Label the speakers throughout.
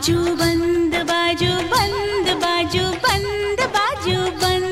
Speaker 1: बाजू बंद बाजू बंद बाजू बंद बाजू बंद।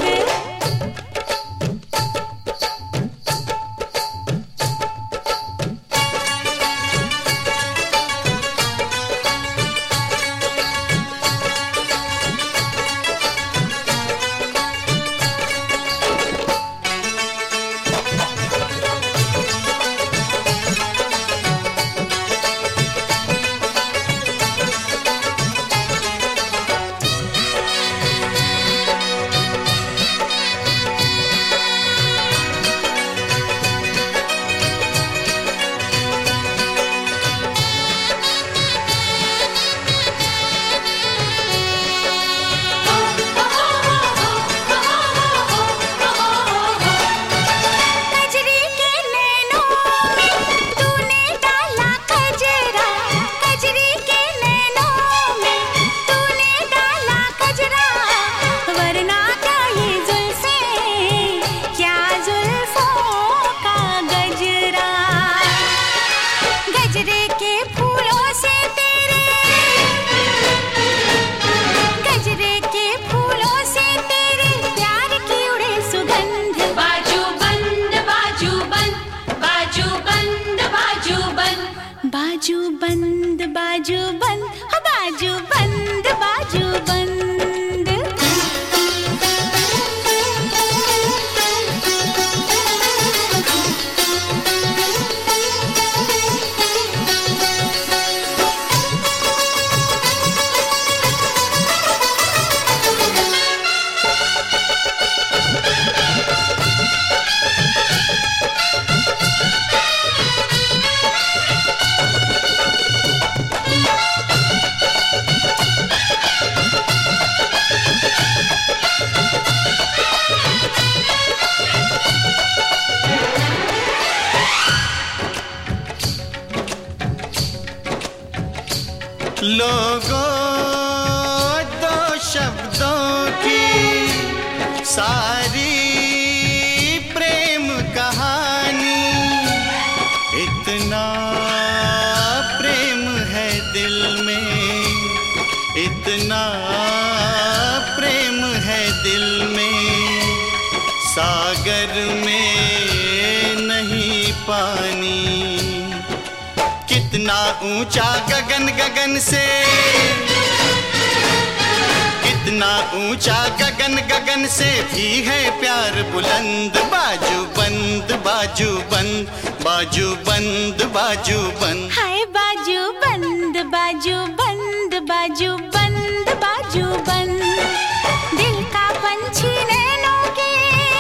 Speaker 1: बाजू बंद बाजू बंद बाजू बंद बाजू बंद।
Speaker 2: लोगों दो शब्दों की सारी प्रेम कहानी, इतना प्रेम है दिल में, इतना प्रेम है दिल में, सागर में नहीं पानी। कितना ऊंचा गगन गगन से, कितना ऊंचा गगन गगन से भी है प्यार बुलंद। बाजू बंद बाजू बंद बाजू बंद बाजू बंद।
Speaker 1: हाय बाजू बंद बाजू बंद बाजू बंद बाजू बंद। दिल का पंछी नैनों के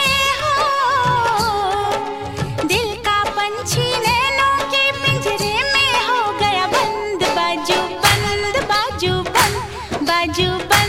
Speaker 1: हो, दिल का पंछी नैनों के पिंजरे में हो गया बंद। बाजू बंद बाजू बंद बाजू बंद।